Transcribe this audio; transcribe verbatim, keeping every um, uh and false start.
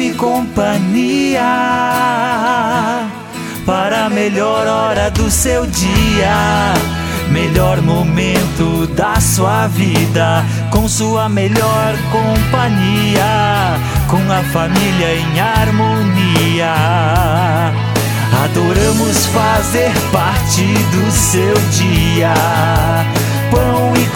e companhia para a melhor hora do seu dia, melhor momento da sua vida, com sua melhor companhia, com a família em harmonia. Adoramos fazer parte do seu dia, pão e